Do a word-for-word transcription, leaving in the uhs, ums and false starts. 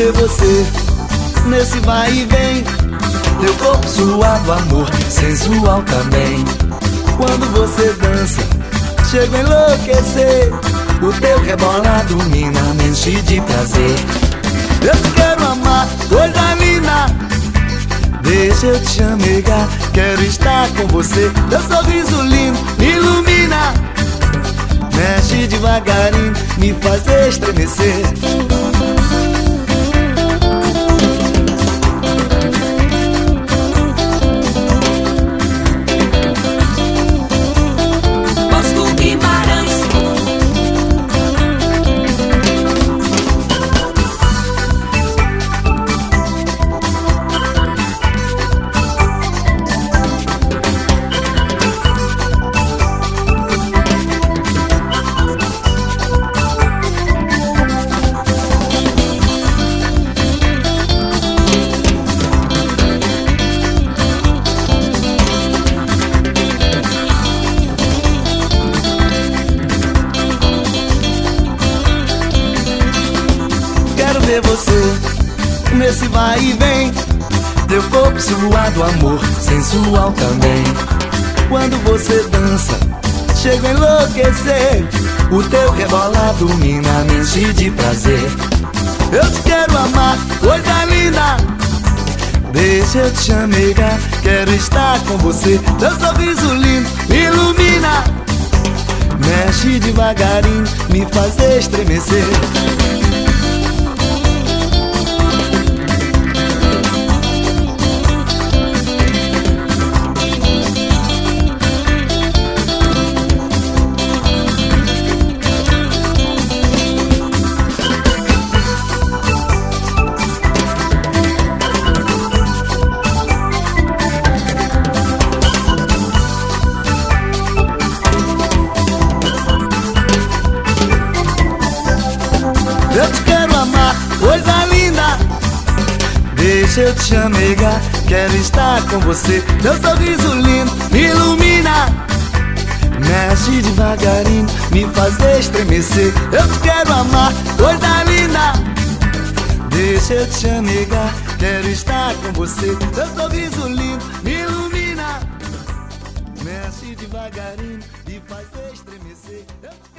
ver você nesse vai e vem. Teu corpo suado, amor, sensual também. Quando você dança, chego a enlouquecer. O teu rebolado, mina, me enche de prazer. Eu te quero amar, coisa linda. Deixa eu te chamegar, quero estar com você. Teu sorriso lindo me ilumina. Mexe devagarinho, me faz estremecer. Ver você nesse vai e vem. Teu corpo suado, amor, sensual também. Quando você dança, chego a enlouquecer. O teu rebolado, mina, me enche de prazer. Eu te quero amar, coisa linda. Deixa eu te chamegar, quero estar com você. Teu sorriso lindo me ilumina. Mexe devagarinho, me faz estremecer. Eu te quero amar, coisa linda. Deixa eu te chamegar, quero estar com você. Teu sorriso lindo me ilumina. Mexe devagarinho, me faz estremecer. Eu te quero amar, coisa linda. Deixa eu te chamegar, quero estar com você. Teu sorriso lindo me ilumina. Mexe devagarinho, me faz estremecer. Eu